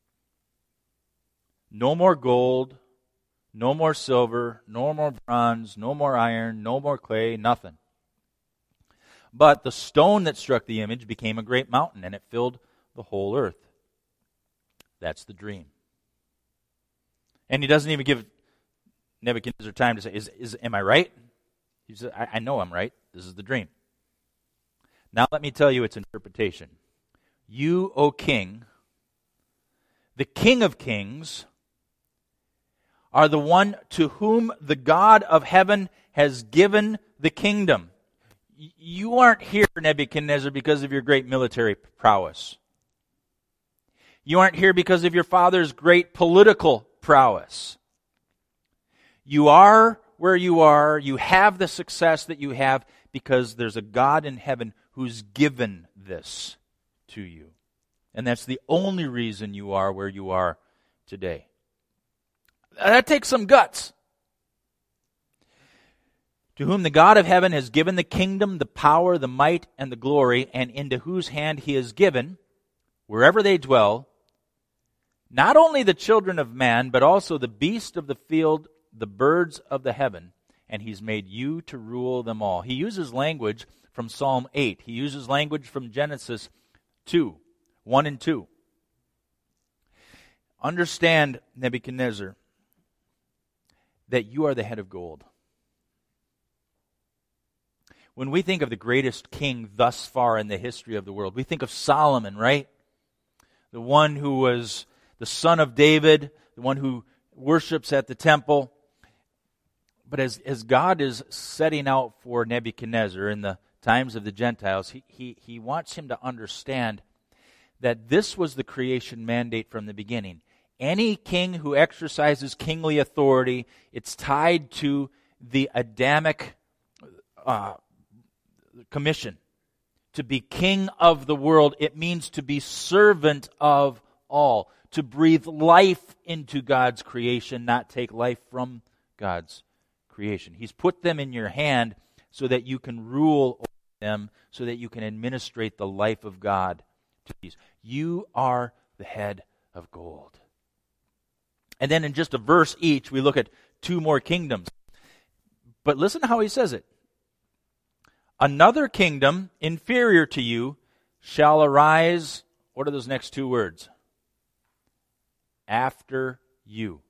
S1: No more gold, no more silver, no more bronze, no more iron, no more clay, nothing. But the stone that struck the image became a great mountain, and it filled the whole earth. That's the dream. And he doesn't even give Nebuchadnezzar time to say, am I right? He says, I know I'm right. This is the dream. Now let me tell you its interpretation. You, O king, the King of kings, are the one to whom the God of heaven has given the kingdom. You aren't here, Nebuchadnezzar, because of your great military prowess. You aren't here because of your father's great political prowess. You are where you are. You have the success that you have because there's a God in heaven who's given this to you. And that's the only reason you are where you are today. That takes some guts.
S2: to whom the God of heaven has given the kingdom, the power, the might, and the glory, and into whose hand he has given, wherever they dwell, not only the children of man, but also the beasts of the field, the birds of the heaven, and he's made you to rule them all. He uses language from Psalm 8. He uses language from Genesis 2, 1 and 2. Understand, Nebuchadnezzar, that you are the head of gold. When we think of the greatest king thus far in the history of the world, we think of Solomon, right? The one who was the son of David, the one who worships at the temple. But as God is setting out for Nebuchadnezzar in the times of the Gentiles, he wants him to understand that this was the creation mandate from the beginning. Any king who exercises kingly authority, it's tied to the Adamic commission. To be king of the world, it means to be servant of all. To breathe life into God's creation, not take life from God's creation. He's put them in your hand so that you can rule over them, so that you can administrate the life of God to these. You are the head of gold. And then in just a verse each, we look at two more kingdoms. But listen to how he says it. Another kingdom inferior to you shall arise. What are those next two words? After you.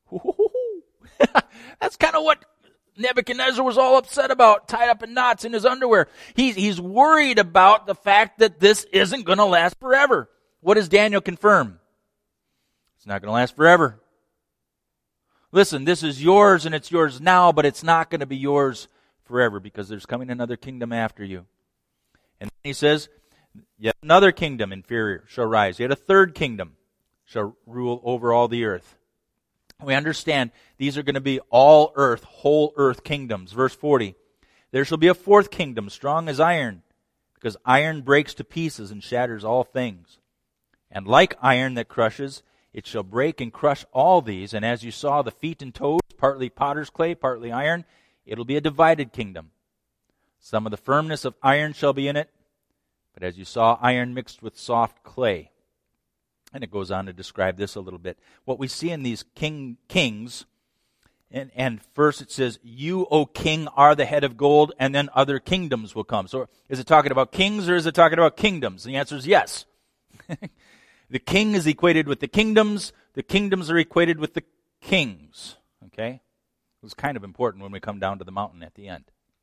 S2: That's kind of what Nebuchadnezzar was all upset about, tied up in knots in his underwear. He's worried about the fact that this isn't going to last forever. What does Daniel confirm? It's not going to last forever. Listen, this is yours and it's yours now, but it's not going to be yours forever because there's coming another kingdom after you. And then he says, yet another kingdom inferior shall rise. Yet a third kingdom shall rule over all the earth. We understand these are going to be all earth, whole earth kingdoms. Verse 40, there shall be a fourth kingdom, strong as iron, because iron breaks to pieces and shatters all things. And like iron that crushes, it shall break and crush all these. And as you saw the feet and toes, partly potter's clay, partly iron, it'll be a divided kingdom. Some of the firmness of iron shall be in it, but as you saw iron mixed with soft clay. And it goes on to describe this a little bit. What we see in these kings, and first it says, you, O king, are the head of gold, and then other kingdoms will come. So is it talking about kings or is it talking about kingdoms? And the answer is yes. The king is equated with the kingdoms are equated with the kings. Okay? It's kind of important when we come down to the mountain at the end.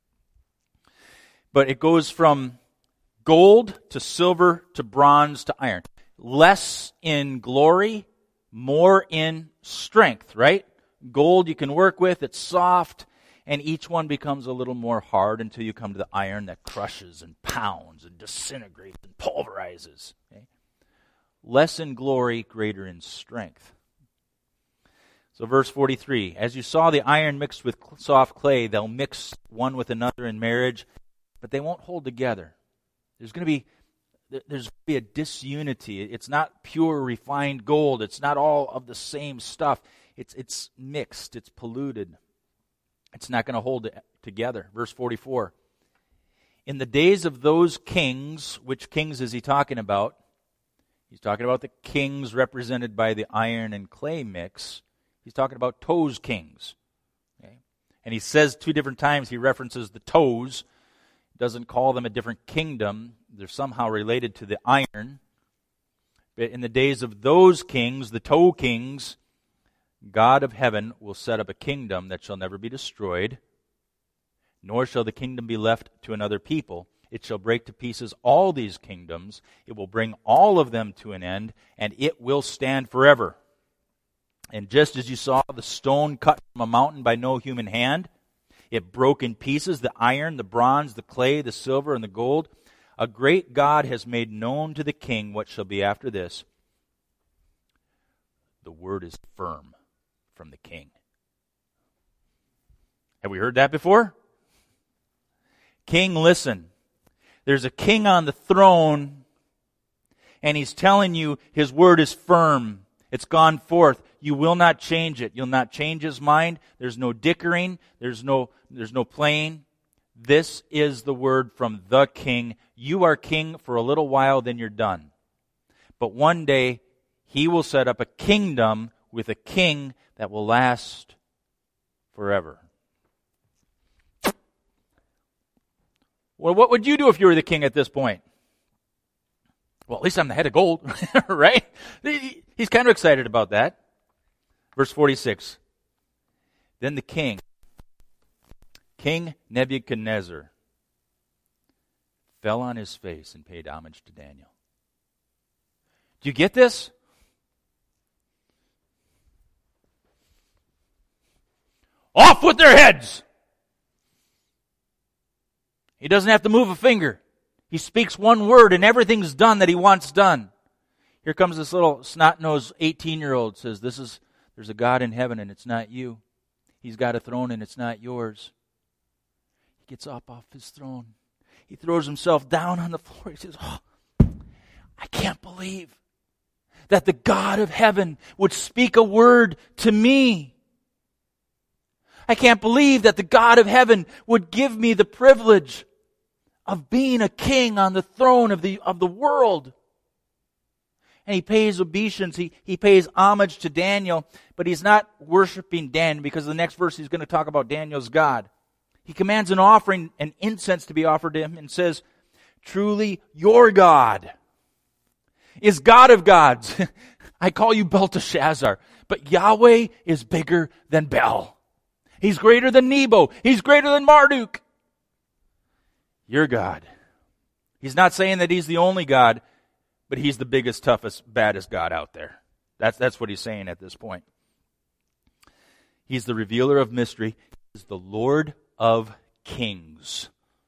S2: But it goes from gold to silver to bronze to iron. Less in glory, more in strength, right? Gold you can work with, it's soft, and each one becomes a little more hard until you come to the iron that crushes and pounds and disintegrates and pulverizes. Okay? Less in glory, greater in strength. So verse 43, as you saw the iron mixed with soft clay, they'll mix one with another in marriage, but they won't hold together. There's going to be a disunity. It's not pure refined gold. It's not all of the same stuff. It's mixed. It's polluted. It's not going to hold it together. Verse 44. In the days of those kings, which kings is he talking about? He's talking about the kings represented by the iron and clay mix. He's talking about toes kings. Okay? And he says two different times he references the toes. Doesn't call them a different kingdom. They're somehow related to the iron. But in the days of those kings, the toe kings, God of heaven will set up a kingdom that shall never be destroyed, nor shall the kingdom be left to another people. It shall break to pieces all these kingdoms. It will bring all of them to an end, and it will stand forever. And just as you saw the stone cut from a mountain by no human hand, it broke in pieces, the iron, the bronze, the clay, the silver, and the gold. A great God has made known to the king what shall be after this. The word is firm from the king. Have we heard that before? King, listen. There's a king on the throne, and he's telling you his word is firm. It's gone forth. You will not change it. You'll not change his mind. There's no dickering. There's no playing. This is the word from the king. You are king for a little while, then you're done. But one day, he will set up a kingdom with a king that will last forever. Well, what would you do if you were the king at this point? Well, at least I'm the head of gold, right? He's kind of excited about that. Verse 46. Then the king, King Nebuchadnezzar, fell on his face and paid homage to Daniel. Do you get this? Off with their heads! He doesn't have to move a finger. He speaks one word and everything's done that he wants done. Here comes this little snot-nosed 18-year-old, says, there's a God in heaven and it's not you. He's got a throne and it's not yours. He gets up off his throne. He throws himself down on the floor. He says, I can't believe that the God of heaven would speak a word to me. I can't believe that the God of heaven would give me the privilege of being a king on the throne of the world. And he pays obeisance, he pays homage to Daniel, but he's not worshiping Daniel because the next verse he's going to talk about Daniel's God. He commands an offering, an incense to be offered to him and says, truly your God is God of gods. I call you Belteshazzar, but Yahweh is bigger than Bel. He's greater than Nebo. He's greater than Marduk. Your God. He's not saying that he's the only God, but he's the biggest, toughest, baddest God out there. That's what he's saying at this point. He's the revealer of mystery. He's the Lord of kings.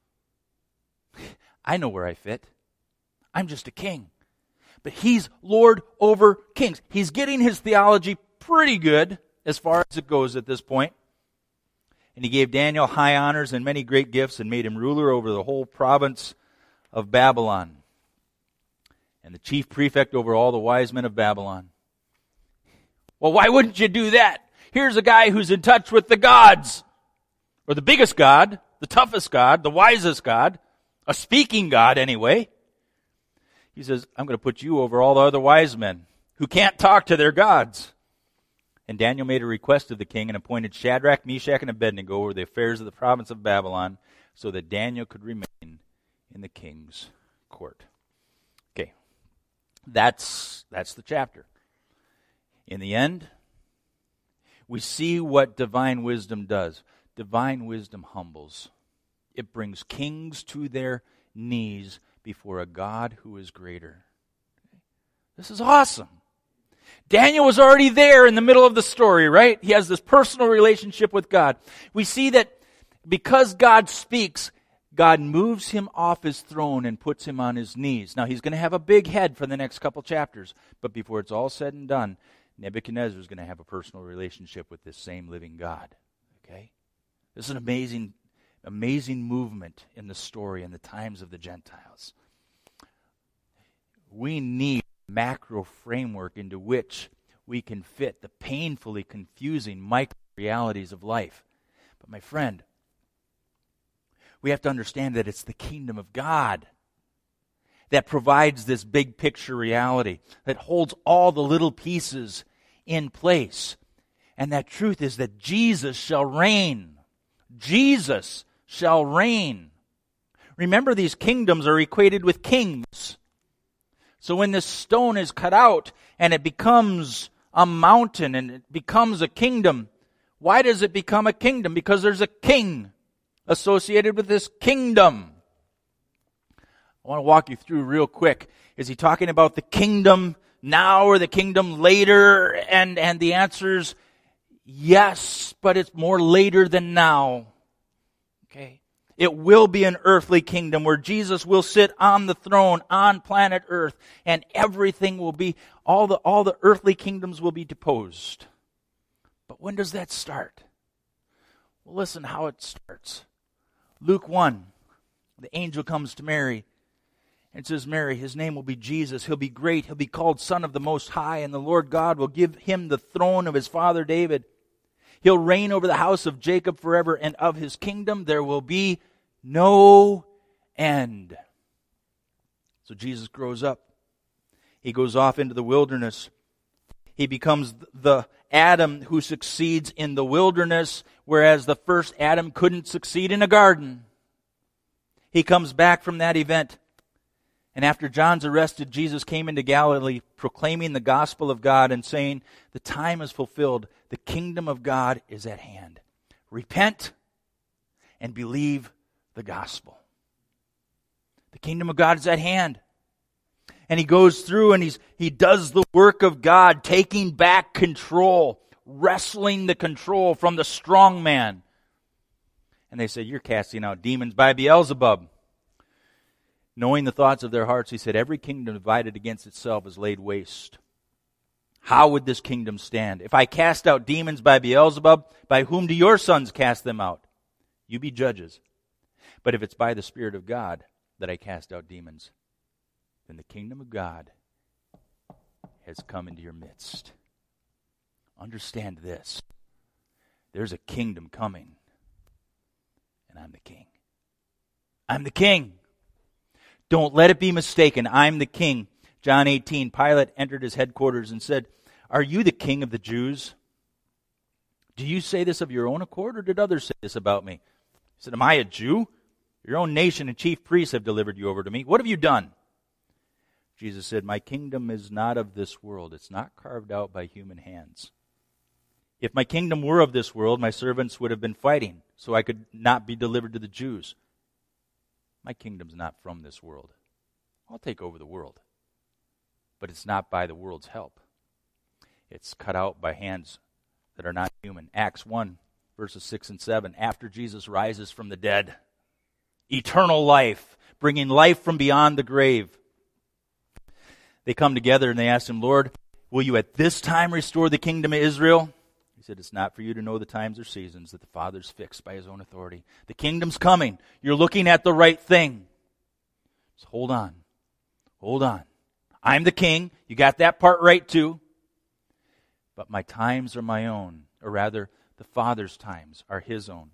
S2: I know where I fit. I'm just a king. But he's Lord over kings. He's getting his theology pretty good as far as it goes at this point. And he gave Daniel high honors and many great gifts and made him ruler over the whole province of Babylon and the chief prefect over all the wise men of Babylon. Well, why wouldn't you do that? Here's a guy who's in touch with the gods, or the biggest God, the toughest God, the wisest God, a speaking God anyway. He says, I'm going to put you over all the other wise men who can't talk to their gods. And Daniel made a request of the king and appointed Shadrach, Meshach, and Abednego over the affairs of the province of Babylon so that Daniel could remain in the king's court. Okay, that's the chapter. In the end, we see what divine wisdom does. Divine wisdom humbles. It brings kings to their knees before a God who is greater. This is awesome. Daniel was already there in the middle of the story, right? He has this personal relationship with God. We see that because God speaks, God moves him off his throne and puts him on his knees. Now, he's going to have a big head for the next couple chapters, but before it's all said and done, Nebuchadnezzar is going to have a personal relationship with this same living God. Okay? This is an amazing movement in the story in the times of the Gentiles. We need macro framework into which we can fit the painfully confusing micro realities of life. But my friend, we have to understand that it's the kingdom of God that provides this big picture reality, that holds all the little pieces in place. And that truth is that Jesus shall reign. Jesus shall reign. Remember, these kingdoms are equated with kings. So when this stone is cut out and it becomes a mountain and it becomes a kingdom, why does it become a kingdom? Because there's a king associated with this kingdom. I want to walk you through real quick. Is he talking about the kingdom now or the kingdom later? And the answer's yes, but it's more later than now. Okay. It will be an earthly kingdom where Jesus will sit on the throne on planet Earth, and everything will be, all the earthly kingdoms will be deposed. But when does that start? Well, listen how it starts. Luke 1, the angel comes to Mary, It says, Mary, his name will be Jesus. He'll be great. He'll be called Son of the Most High, and the Lord God will give him the throne of his father David. He'll reign over the house of Jacob forever, and of his kingdom there will be no end. So Jesus grows up. He goes off into the wilderness. He becomes the Adam who succeeds in the wilderness, whereas the first Adam couldn't succeed in a garden. He comes back from that event. And after John's arrested, Jesus came into Galilee proclaiming the gospel of God and saying, the time is fulfilled. The kingdom of God is at hand. Repent and believe the gospel. The kingdom of God is at hand. And he goes through and he does the work of God, taking back control, wrestling the control from the strong man. And they said, you're casting out demons by Beelzebub. Knowing the thoughts of their hearts, he said, every kingdom divided against itself is laid waste. How would this kingdom stand? If I cast out demons by Beelzebub, by whom do your sons cast them out? You be judges. But if it's by the Spirit of God that I cast out demons, then the kingdom of God has come into your midst. Understand this. There's a kingdom coming, and I'm the king. I'm the king. Don't let it be mistaken. I'm the king. John 18, Pilate entered his headquarters and said, are you the king of the Jews? Do you say this of your own accord, or did others say this about me? He said, am I a Jew? Your own nation and chief priests have delivered you over to me. What have you done? Jesus said, my kingdom is not of this world. It's not carved out by human hands. If my kingdom were of this world, my servants would have been fighting, so I could not be delivered to the Jews. My kingdom's not from this world. I'll take over the world. But it's not by the world's help. It's cut out by hands that are not human. Acts 1, verses 6 and 7. After Jesus rises from the dead, eternal life, bringing life from beyond the grave. They come together and they ask him, Lord, will you at this time restore the kingdom of Israel? He said, it's not for you to know the times or seasons that the Father's fixed by his own authority. The kingdom's coming. You're looking at the right thing. Just hold on. Hold on. I'm the king. You got that part right too. But my times are my own. Or rather, the Father's times are his own.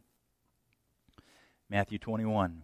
S2: Matthew 21.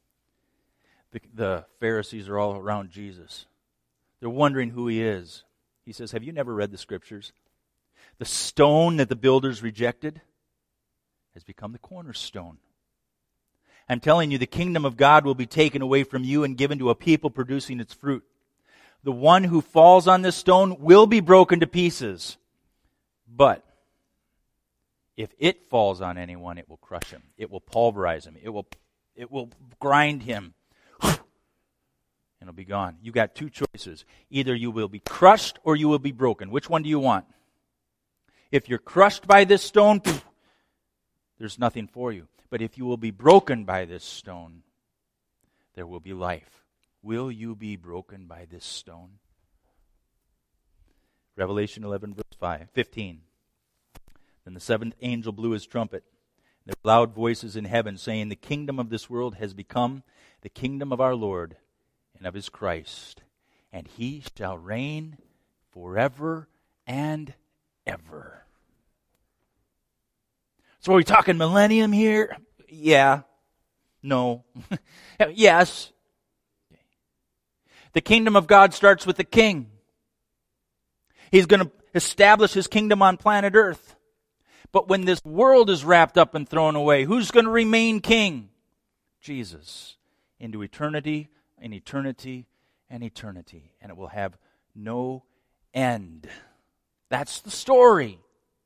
S2: The Pharisees are all around Jesus. They're wondering who he is. He says, have you never read the scriptures? The stone that the builders rejected has become the cornerstone. I'm telling you, the kingdom of God will be taken away from you and given to a people producing its fruit. The one who falls on this stone will be broken to pieces. But if it falls on anyone, it will crush him. It will pulverize him. It will grind him. And it'll be gone. You got two choices. Either you will be crushed or you will be broken. Which one do you want? If you're crushed by this stone, there's nothing for you. But if you will be broken by this stone, there will be life. Will you be broken by this stone? Revelation 11, verse 15. Then the seventh angel blew his trumpet. There were loud voices in heaven saying, the kingdom of this world has become the kingdom of our Lord and of his Christ, and he shall reign forever and ever. So are we talking millennium here? Yeah. No. Yes. The kingdom of God starts with the king. He's going to establish his kingdom on planet Earth. But when this world is wrapped up and thrown away, who's going to remain king? Jesus. Into eternity, and eternity, and eternity. And it will have no end. That's the story.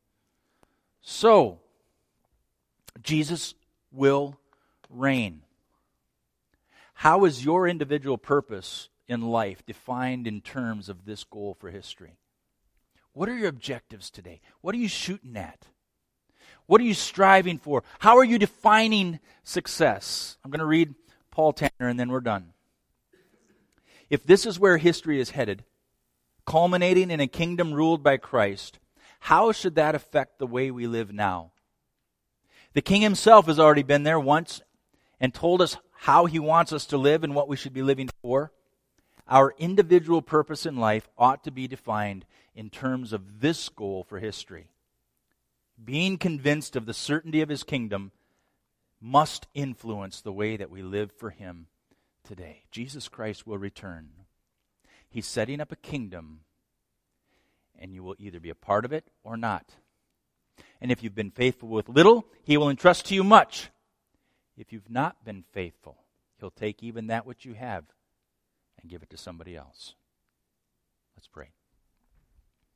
S2: So, Jesus will reign. How is your individual purpose in life defined in terms of this goal for history? What are your objectives today? What are you shooting at? What are you striving for? How are you defining success? I'm going to read Paul Tanner and then we're done. If this is where history is headed, culminating in a kingdom ruled by Christ, how should that affect the way we live now? The king himself has already been there once and told us how he wants us to live and what we should be living for. Our individual purpose in life ought to be defined in terms of this goal for history. Being convinced of the certainty of His kingdom must influence the way that we live for Him today. Jesus Christ will return. He's setting up a kingdom, and you will either be a part of it or not. And if you've been faithful with little, He will entrust to you much. If you've not been faithful, He'll take even that which you have and give it to somebody else. Let's pray.